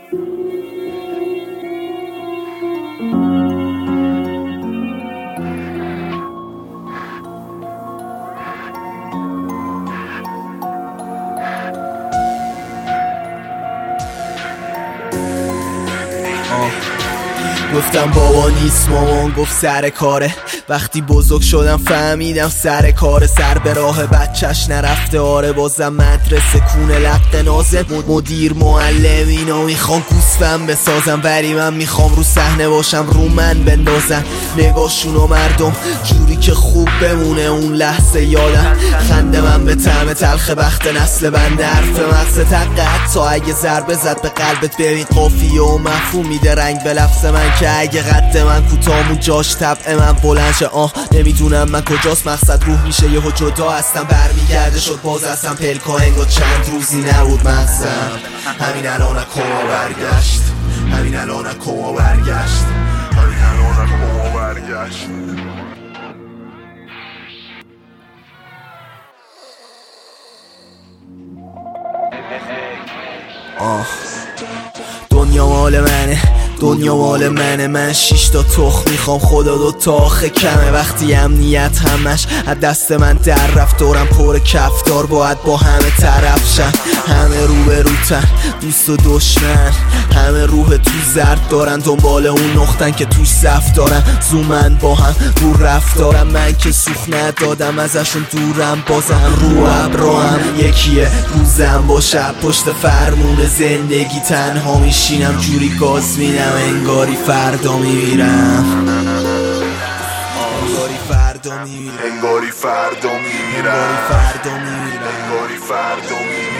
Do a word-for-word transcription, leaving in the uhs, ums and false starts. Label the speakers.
Speaker 1: گفتم بابا نیست، مامان گفت سر کاره. وقتی بزرگ شدم فهمیدم سر کاره. سر به راه بچهش نرفته، آره بازم مدرسه کونه لق نازه. مدیر معلم اینا میخوام گوسفند بسازم، ولی من میخوام رو صحنه باشم، رو من بندازن نگاهشونو مردم جوری که خوب بمونه اون لحظه یادم. خنده من به طعم تلخ بخت نسل بنده، حرف مغز تقت تا اگه ضربه زد به قلبت ببین قافیه و مفهوم میده رنگ به لفظ من، که اگه قد من کوتاه و جاش طبع من بلند شه. آه نمیدونم من کجاست مقصد، روح میشه یهو جدا هستم برمیگرده شد باز هستم پلکا انگار چند روزی نبود مغزم. همین الان کما برگشت، همین الان کما برگشت، همین الان کما برگشت. آه دنیا مال منه، دنیا مال منه، من شیش تا تخ میخوام خدا دو تا آخه کمه. وقتی امنیت همش از دست من در رفت، دورم پر کفتار باید با همه طرف شن. همه رو به روتن دوست و دشمن، همه روح تو زرد دارن دنبال اون نقطن که توش زفت دارن. زومن با هم رو رفتارم، من که سوخ ندادم ازشون دورم، بازم رو ابرام یکیه روزم با شب پشت فرمون زندگی تنها میشینم جوری گاز میدم انگاری فردا میمیرم، انگاری فردا میمیرم، انگاری فردا میمیرم، انگاری فردا میمیرم، انگاری فردا میمیرم.